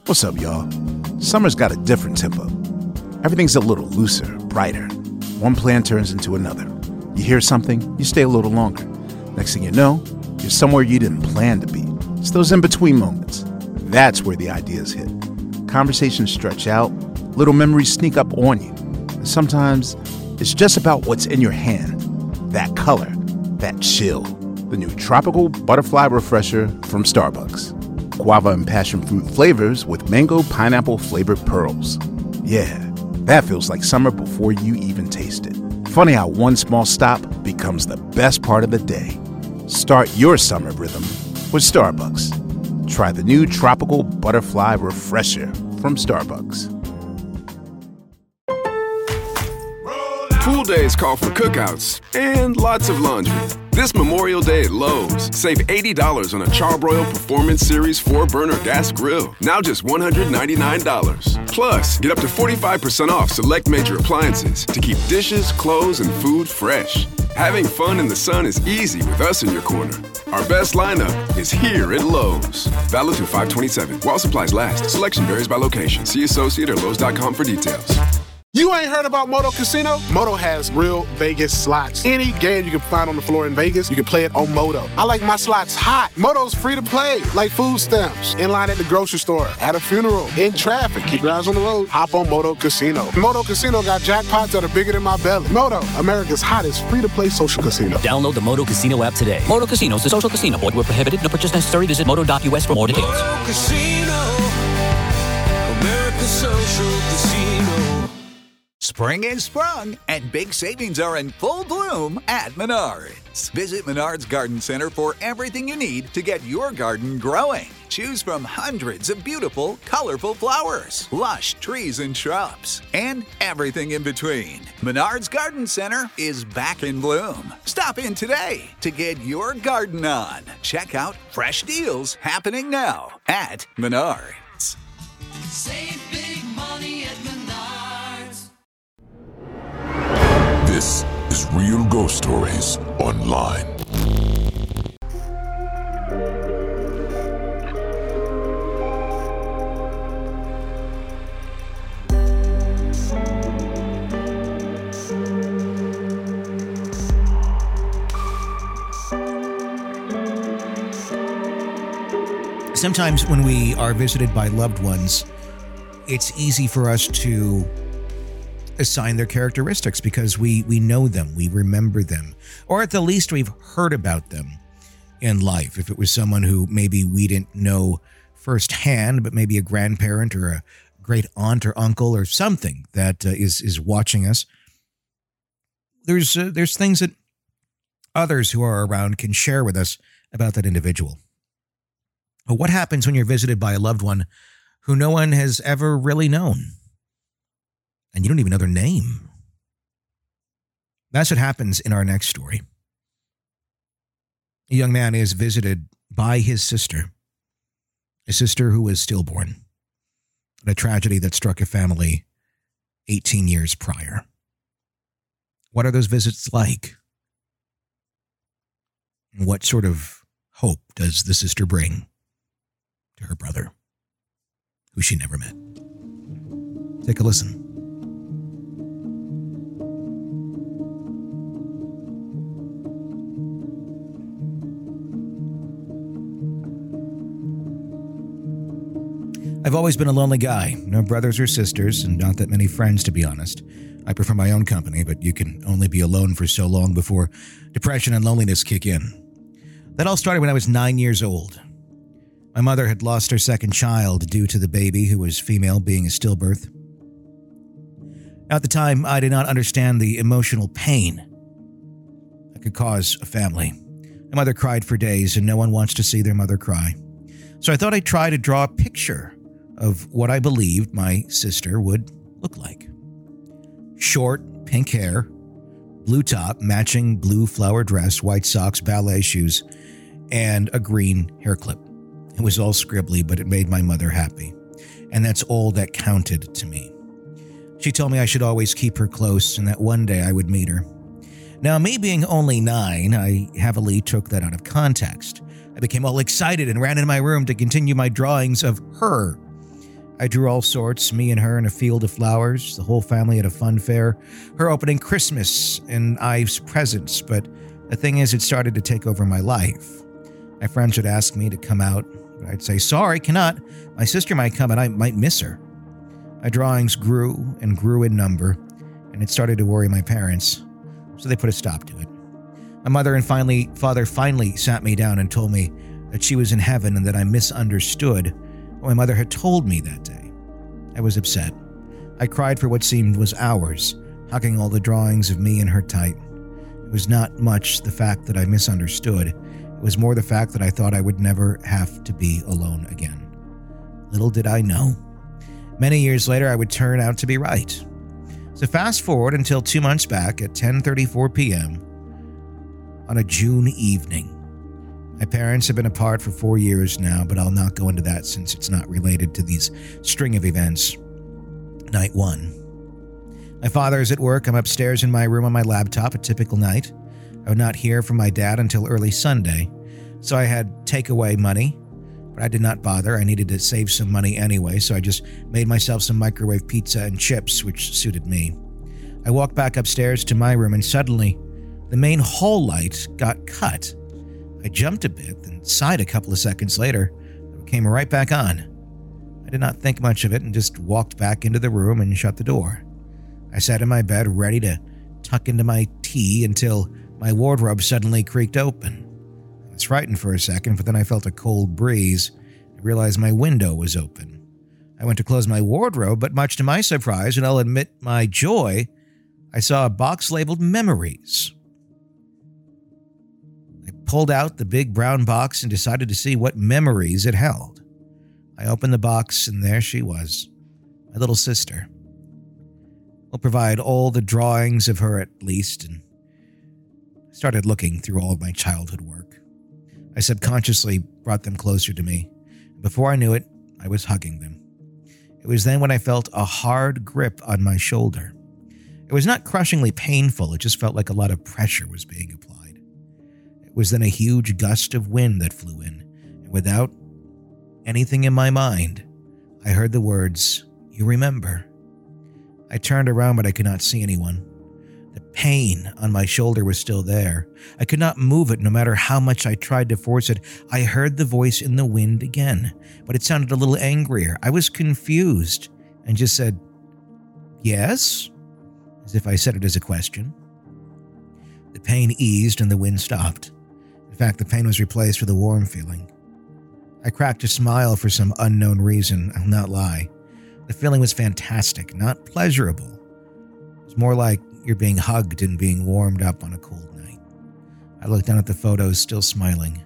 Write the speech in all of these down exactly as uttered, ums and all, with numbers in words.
What's up, y'all? Summer's got a different tempo. Everything's a little looser, brighter. One plan turns into another. You hear something, you stay a little longer. Next thing you know, you're somewhere you didn't plan to be. It's those in-between moments. That's where the ideas hit. Conversations stretch out, little memories sneak up on you. And sometimes it's just about what's in your hand. That color, that chill. The new Tropical Butterfly Refresher from Starbucks. Guava and passion fruit flavors with mango pineapple flavored pearls. Yeah, that feels like summer before you even taste it. Funny how one small stop becomes the best part of the day. Start your summer rhythm with Starbucks. Try the new Tropical Butterfly Refresher from Starbucks. Pool days call for cookouts and lots of laundry. This Memorial Day at Lowe's, save eighty dollars on a Charbroil Performance Series four burner gas grill. Now just one hundred ninety-nine dollars. Plus, get up to forty-five percent off select major appliances to keep dishes, clothes, and food fresh. Having fun in the sun is easy with us in your corner. Our best lineup is here at Lowe's. Valid through five twenty-seven. While supplies last. Selection varies by location. See associate or Lowe's dot com for details. You ain't heard about Moto Casino? Moto has real Vegas slots. Any game you can find on the floor in Vegas, you can play it on Moto. I like my slots hot. Moto's free to play, like food stamps. In line at the grocery store, at a funeral, in traffic. Keep your eyes on the road. Hop on Moto Casino. Moto Casino got jackpots that are bigger than my belly. Moto, America's hottest free-to-play social casino. Download the Moto Casino app today. Moto Casino is a social casino. Void where prohibited. No purchase necessary. Visit moto dot U S for more details. Moto Casino, America's social casino. Spring is sprung, and big savings are in full bloom at Menards. Visit Menards Garden Center for everything you need to get your garden growing. Choose from hundreds of beautiful, colorful flowers, lush trees and shrubs, and everything in between. Menards Garden Center is back in bloom. Stop in today to get your garden on. Check out fresh deals happening now at Menards. Save big money at Menards. This is Real Ghost Stories Online. Sometimes when we are visited by loved ones, it's easy for us to assign their characteristics because we we know them, we remember them, or at the least we've heard about them in life. If it was someone who maybe we didn't know firsthand, but maybe a grandparent or a great aunt or uncle or something that uh, is is watching us, there's uh, there's things that others who are around can share with us about that individual. But what happens when you're visited by a loved one who no one has ever really known? And you don't even know their name. That's what happens in our next story. A young man is visited by his sister, a sister who was stillborn, a tragedy that struck a family eighteen years prior. What are those visits like? And what sort of hope does the sister bring to her brother, who she never met? Take a listen. I've always been a lonely guy. No brothers or sisters, and not that many friends, to be honest. I prefer my own company, but you can only be alone for so long before depression and loneliness kick in. That all started when I was nine years old. My mother had lost her second child due to the baby, who was female, being a stillbirth. At the time, I did not understand the emotional pain that could cause a family. My mother cried for days, and no one wants to see their mother cry. So I thought I'd try to draw a picture of what I believed my sister would look like. Short, pink hair, blue top, matching blue flower dress, white socks, ballet shoes, and a green hair clip. It was all scribbly, but it made my mother happy. And that's all that counted to me. She told me I should always keep her close and that one day I would meet her. Now, me being only nine, I heavily took that out of context. I became all excited and ran in my room to continue my drawings of her. I drew all sorts, me and her in a field of flowers, the whole family at a fun fair, her opening Christmas and Ives presents, but the thing is, it started to take over my life. My friends would ask me to come out, but I'd say, sorry, cannot. My sister might come and I might miss her. My drawings grew and grew in number, and it started to worry my parents, so they put a stop to it. My mother and finally, father finally sat me down and told me that she was in heaven and that I misunderstood what my mother had told me that day. I was upset. I cried for what seemed was hours, hugging all the drawings of me and her tight. It was not much the fact that I misunderstood. It was more the fact that I thought I would never have to be alone again. Little did I know. Many years later, I would turn out to be right. So fast forward until two months back at ten thirty-four p.m. on a June evening. My parents have been apart for four years now, but I'll not go into that since it's not related to these string of events. Night one. My father is at work. I'm upstairs in my room on my laptop, a typical night. I would not hear from my dad until early Sunday, so I had takeaway money, but I did not bother. I needed to save some money anyway, so I just made myself some microwave pizza and chips, which suited me. I walked back upstairs to my room, and suddenly, the main hall light got cut. I jumped a bit, then sighed a couple of seconds later. It came right back on. I did not think much of it and just walked back into the room and shut the door. I sat in my bed ready to tuck into my tea until my wardrobe suddenly creaked open. I was frightened for a second, but then I felt a cold breeze and realized my window was open. I went to close my wardrobe, but much to my surprise, and I'll admit my joy, I saw a box labeled Memories. Pulled out the big brown box and decided to see what memories it held. I opened the box and there she was, my little sister. We'll provide all the drawings of her at least, and I started looking through all of my childhood work. I subconsciously brought them closer to me. Before I knew it, I was hugging them. It was then when I felt a hard grip on my shoulder. It was not crushingly painful, it just felt like a lot of pressure was being applied. It was then a huge gust of wind that flew in, and without anything in my mind, I heard the words, "You remember." I turned around, but I could not see anyone. The pain on my shoulder was still there. I could not move it no matter how much I tried to force it. I heard the voice in the wind again, but it sounded a little angrier. I was confused and just said, "Yes?" as if I said it as a question. The pain eased and the wind stopped. In fact, the pain was replaced with a warm feeling. I cracked a smile for some unknown reason, I'll not lie. The feeling was fantastic, not pleasurable. It was more like you're being hugged and being warmed up on a cold night. I looked down at the photos, still smiling.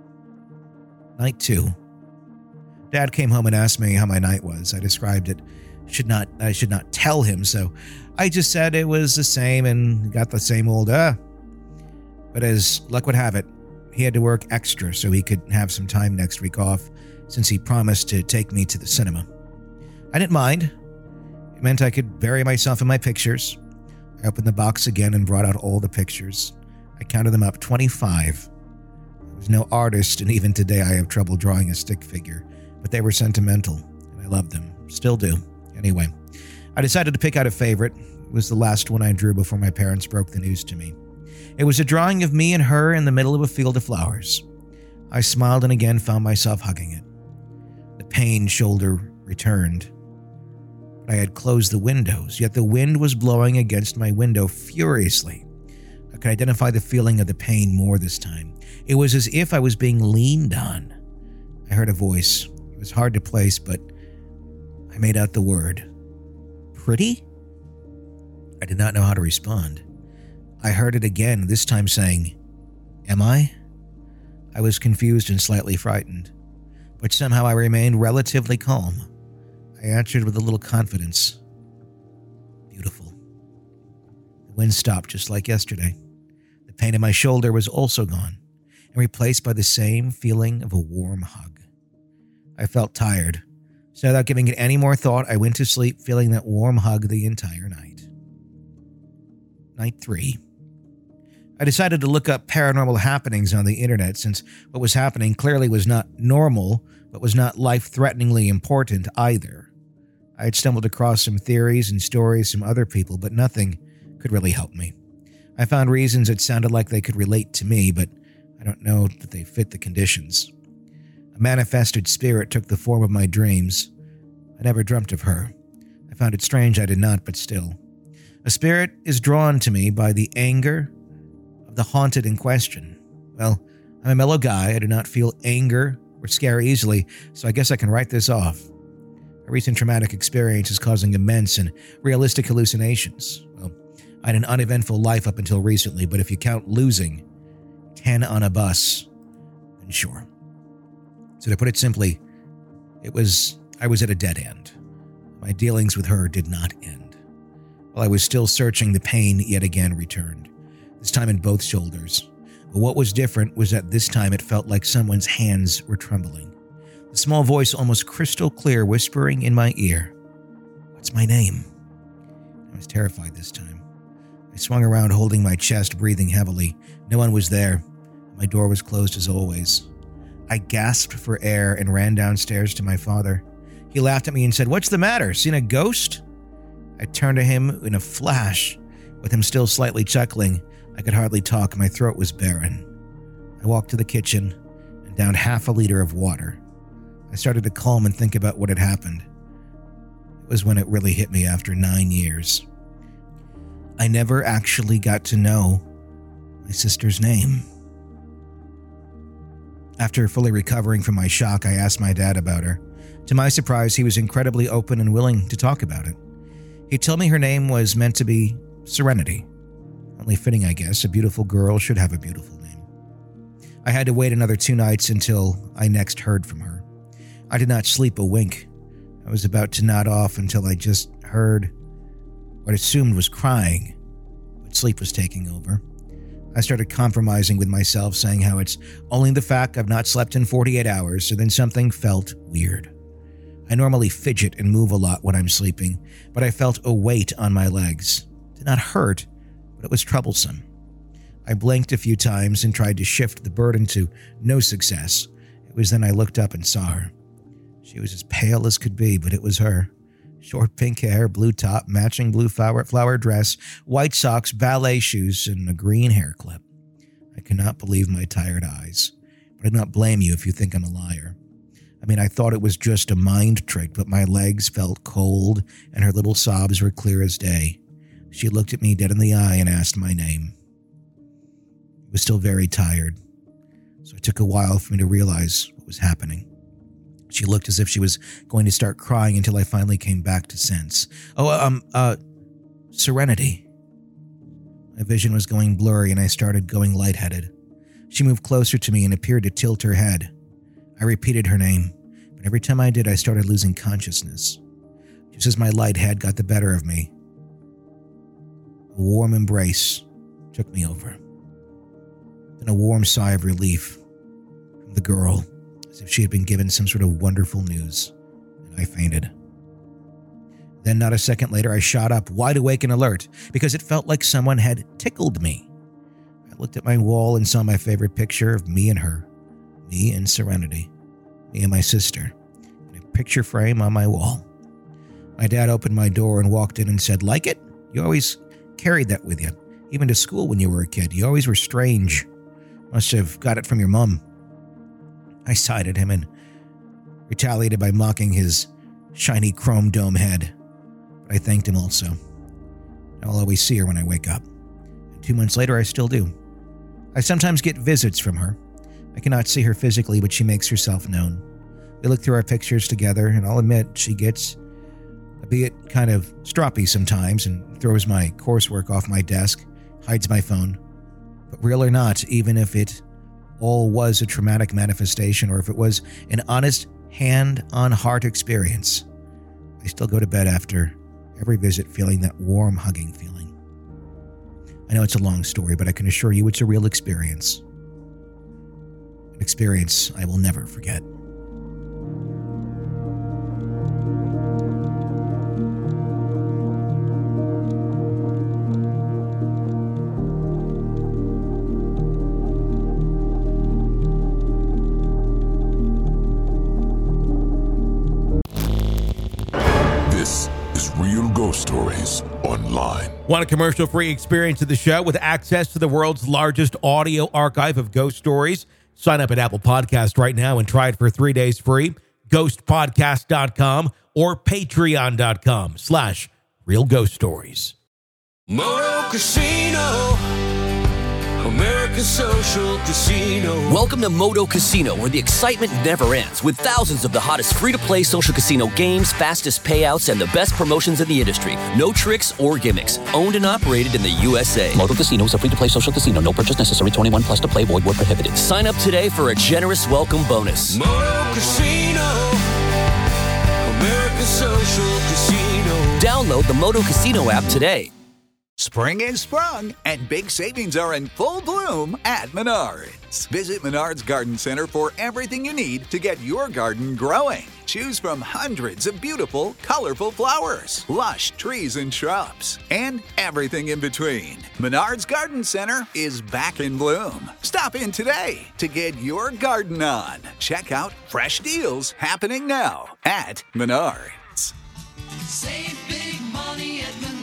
Night two. Dad came home and asked me how my night was. I described it. Should not, I should not tell him, so I just said it was the same and got the same old, uh. But as luck would have it, he had to work extra so he could have some time next week off, since he promised to take me to the cinema. I didn't mind. It meant I could bury myself in my pictures. I opened the box again and brought out all the pictures. I counted them up, twenty-five. I was no artist, and even today I have trouble drawing a stick figure, but they were sentimental, and I loved them. Still do. Anyway, I decided to pick out a favorite. It was the last one I drew before my parents broke the news to me. It was a drawing of me and her in the middle of a field of flowers. I smiled and again found myself hugging it. The pain shoulder returned. I had closed the windows, yet the wind was blowing against my window furiously. I could identify the feeling of the pain more this time. It was as if I was being leaned on. I heard a voice. It was hard to place, but I made out the word. Pretty? I did not know how to respond. I heard it again, this time saying, "Am I?" I was confused and slightly frightened, but somehow I remained relatively calm. I answered with a little confidence. "Beautiful." The wind stopped just like yesterday. The pain in my shoulder was also gone and replaced by the same feeling of a warm hug. I felt tired, so without giving it any more thought, I went to sleep feeling that warm hug the entire night. Night three. I decided to look up paranormal happenings on the internet since what was happening clearly was not normal, but was not life-threateningly important either. I had stumbled across some theories and stories from other people, but nothing could really help me. I found reasons that sounded like they could relate to me, but I don't know that they fit the conditions. A manifested spirit took the form of my dreams. I never dreamt of her. I found it strange I did not, but still. A spirit is drawn to me by the anger of the haunted in question. Well, I'm a mellow guy. I do not feel anger or scare easily, so I guess I can write this off. A recent traumatic experience is causing immense and realistic hallucinations. Well, I had an uneventful life up until recently, but if you count losing ten on a bus, then sure. So to put it simply, it was I was at a dead end. My dealings with her did not end. While I was still searching, the pain yet again returned, this time in both shoulders. But what was different was that this time it felt like someone's hands were trembling. The small voice, almost crystal clear, whispering in my ear, "What's my name?" I was terrified this time. I swung around, holding my chest, breathing heavily. No one was there. My door was closed as always. I gasped for air and ran downstairs to my father. He laughed at me and said, "What's the matter? Seen a ghost?" I turned to him in a flash. With him still slightly chuckling, I could hardly talk. My throat was barren. I walked to the kitchen and downed half a liter of water. I started to calm and think about what had happened. It was when it really hit me after nine years. I never actually got to know my sister's name. After fully recovering from my shock, I asked my dad about her. To my surprise, he was incredibly open and willing to talk about it. He told me her name was meant to be Serenity. Only fitting, I guess. A beautiful girl should have a beautiful name. I had to wait another two nights until I next heard from her. I did not sleep a wink. I was about to nod off until I just heard what I assumed was crying, but sleep was taking over. I started compromising with myself, saying how it's only the fact I've not slept in forty-eight hours, so then something felt weird. I normally fidget and move a lot when I'm sleeping, but I felt a weight on my legs. It did not hurt, but it was troublesome. I blinked a few times and tried to shift the burden to no success. It was then I looked up and saw her. She was as pale as could be, but it was her. Short pink hair, blue top, matching blue flower, flower dress, white socks, ballet shoes, and a green hair clip. I could not believe my tired eyes, but I do not blame you if you think I'm a liar. I mean, I thought it was just a mind trick, but my legs felt cold and her little sobs were clear as day. She looked at me dead in the eye and asked my name. I was still very tired, so it took a while for me to realize what was happening. She looked as if she was going to start crying until I finally came back to sense. Oh, um, uh, Serenity. My vision was going blurry and I started going lightheaded. She moved closer to me and appeared to tilt her head. I repeated her name, but every time I did, I started losing consciousness. Just as my light head got the better of me, a warm embrace took me over. Then a warm sigh of relief from the girl, as if she had been given some sort of wonderful news, and I fainted. Then, not a second later, I shot up, wide awake and alert, because it felt like someone had tickled me. I looked at my wall and saw my favorite picture of me and her, me and Serenity, me and my sister, in a picture frame on my wall. My dad opened my door and walked in and said, "Like it? You always carried that with you, even to school when you were a kid. You always were strange. Must have got it from your mom." I sighed at him and retaliated by mocking his shiny chrome dome head. But I thanked him also. I'll always see her when I wake up. And two months later, I still do. I sometimes get visits from her. I cannot see her physically, but she makes herself known. We look through our pictures together, and I'll admit she gets a bit kind of stroppy sometimes and throws my coursework off my desk, hides my phone. But real or not, even if it all was a traumatic manifestation or if it was an honest hand-on-heart experience, I still go to bed after every visit feeling that warm, hugging feeling. I know it's a long story, but I can assure you it's a real experience. An experience I will never forget. This is Real Ghost Stories Online. Want a commercial-free experience of the show with access to the world's largest audio archive of ghost stories? Sign up at Apple Podcast right now and try it for three days free. ghost podcast dot com or patreon dot com slash real ghost stories. Moto Casino, America's social casino. Welcome to Moto Casino, where the excitement never ends, with thousands of the hottest free-to-play social casino games, fastest payouts, and the best promotions in the industry. No tricks or gimmicks. Owned and operated in the U S A. Moto Casino is a free-to-play social casino. No purchase necessary. twenty-one plus to play. Void where prohibited. Sign up today for a generous welcome bonus. Moto Casino, America's social casino. Download the Moto Casino app today. Spring is sprung, and big savings are in full bloom at Menards. Visit Menards Garden Center for everything you need to get your garden growing. Choose from hundreds of beautiful, colorful flowers, lush trees and shrubs, and everything in between. Menards Garden Center is back in bloom. Stop in today to get your garden on. Check out fresh deals happening now at Menards. Save big money at Menards.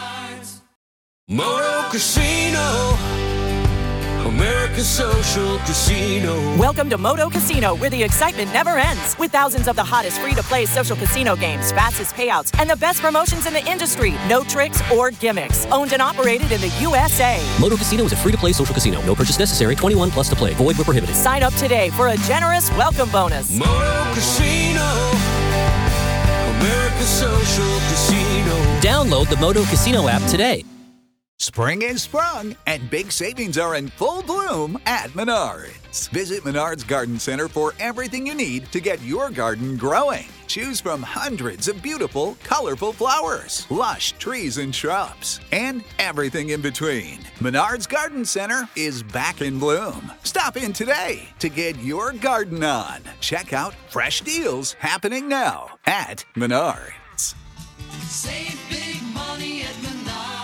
Moto Casino, America's social casino. Welcome to Moto Casino, where the excitement never ends, with thousands of the hottest free-to-play social casino games, fastest payouts, and the best promotions in the industry. No tricks or gimmicks. Owned and operated in the U S A. Moto Casino is a free-to-play social casino. No purchase necessary. twenty-one plus to play. Void where prohibited. Sign up today for a generous welcome bonus. Moto Casino, America's social casino. Download the Moto Casino app today. Spring is sprung, and big savings are in full bloom at Menards. Visit Menards Garden Center for everything you need to get your garden growing. Choose from hundreds of beautiful, colorful flowers, lush trees and shrubs, and everything in between. Menards Garden Center is back in bloom. Stop in today to get your garden on. Check out fresh deals happening now at Menards. Save big money at Menards.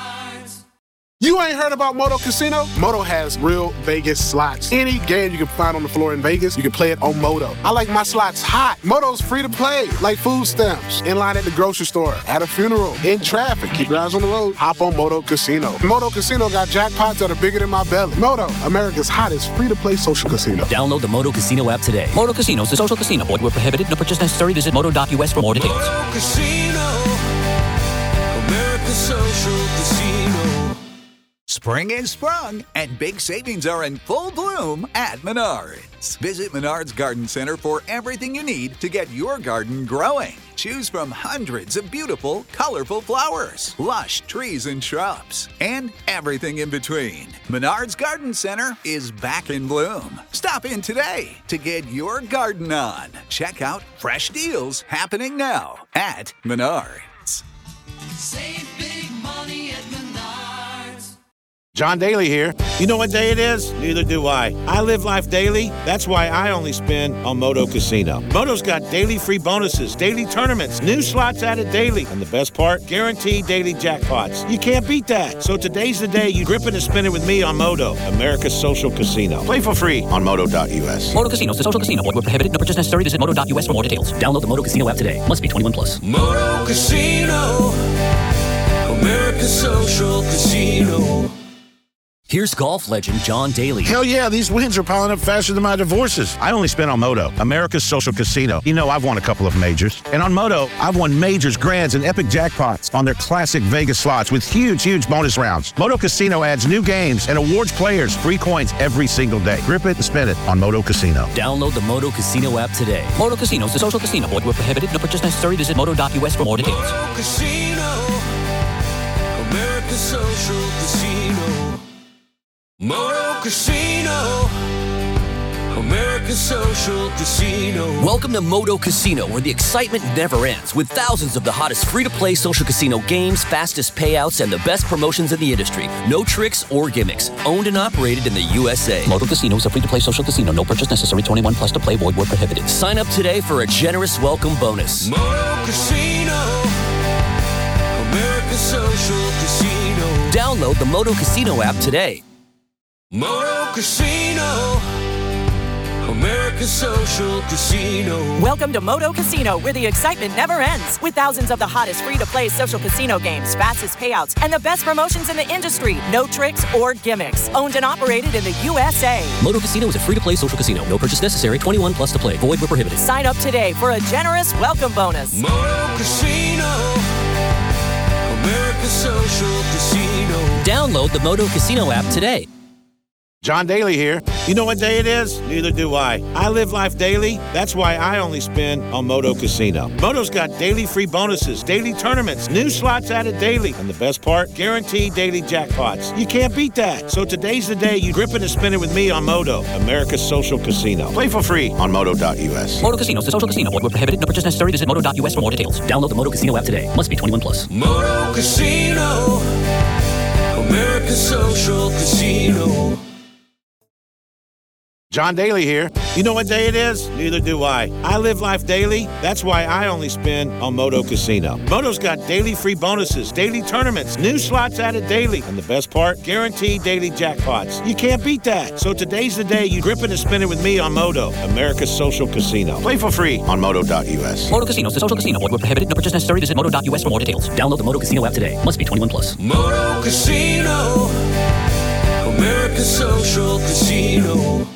You ain't heard about Moto Casino? Moto has real Vegas slots. Any game you can find on the floor in Vegas, you can play it on Moto. I like my slots hot. Moto's free to play, like food stamps. In line at the grocery store, at a funeral, in traffic. Keep your eyes on the road. Hop on Moto Casino. Moto Casino got jackpots that are bigger than my belly. Moto, America's hottest free-to-play social casino. Download the Moto Casino app today. Moto Casino is a social casino. Void where prohibited. No purchase necessary. Visit moto dot U S for more details. Moto Casino, America's social casino. Spring is sprung, and big savings are in full bloom at Menards. Visit Menards Garden Center for everything you need to get your garden growing. Choose from hundreds of beautiful, colorful flowers, lush trees and shrubs, and everything in between. Menards Garden Center is back in bloom. Stop in today to get your garden on. Check out fresh deals happening now at Menards. Save big money at Menards. John Daly here. You know what day it is? Neither do I. I live life daily. That's why I only spin on Moto Casino. Moto's got daily free bonuses, daily tournaments, new slots added daily, and the best part, guaranteed daily jackpots. You can't beat that. So today's the day you grip it and spin it with me on Moto, America's social casino. Play for free on moto dot U S. Moto Casino is a social casino. Void where prohibited. No purchase necessary. Visit moto dot U S for more details. Download the Moto Casino app today. Must be twenty-one plus. Moto Casino, America's social casino. Here's golf legend John Daly. Hell yeah, these wins are piling up faster than my divorces. I only spin on Moto, America's social casino. You know, I've won a couple of majors. And on Moto, I've won majors, grands, and epic jackpots on their classic Vegas slots with huge, huge bonus rounds. Moto Casino adds new games and awards players free coins every single day. Grip it and spin it on Moto Casino. Download the Moto Casino app today. Moto Casino is a social casino. Void where prohibited. No purchase necessary. Visit moto dot U S for more details. Moto Casino, America's social casino. Moto Casino, America's social casino. Welcome to Moto Casino, where the excitement never ends, with thousands of the hottest free-to-play social casino games, fastest payouts, and the best promotions in the industry. No tricks or gimmicks. Owned and operated in the U S A. Moto Casino is a free-to-play social casino. No purchase necessary. twenty-one plus to play. Void where prohibited. Sign up today for a generous welcome bonus. Moto Casino, America's social casino. Download the Moto Casino app today. Moto Casino, America Social Casino. Welcome to Moto Casino, where the excitement never ends. With thousands of the hottest free-to-play social casino games, fastest payouts, and the best promotions in the industry. No tricks or gimmicks. Owned and operated in the U S A. Moto Casino is a free-to-play social casino. No purchase necessary. twenty-one plus to play. Void where prohibited. Sign up today for a generous welcome bonus. Moto Casino. America Social Casino. Download the Moto Casino app today. John Daly here. You know what day it is? Neither do I. I live life daily. That's why I only spin on Moto Casino. Moto's got daily free bonuses, daily tournaments, new slots added daily, and the best part, guaranteed daily jackpots. You can't beat that. So today's the day you grip it and spin it with me on Moto, America's social casino. Play for free on moto dot u s. Moto Casino is a social casino. Void where prohibited. No purchase necessary. Visit moto dot u s for more details. Download the Moto Casino app today. Must be twenty-one plus. Moto Casino. America Social Casino. John Daly here. You know what day it is? Neither do I. I live life daily. That's why I only spin on Moto Casino. Moto's got daily free bonuses, daily tournaments, new slots added daily, and the best part, guaranteed daily jackpots. You can't beat that. So today's the day you grip it and spin it with me on Moto, America's social casino. Play for free on moto dot u s. Moto Casino is a social casino. Void where prohibited. No purchase necessary. Visit moto dot u s for more details. Download the Moto Casino app today. Must be twenty-one plus. Moto Casino. America Social Casino.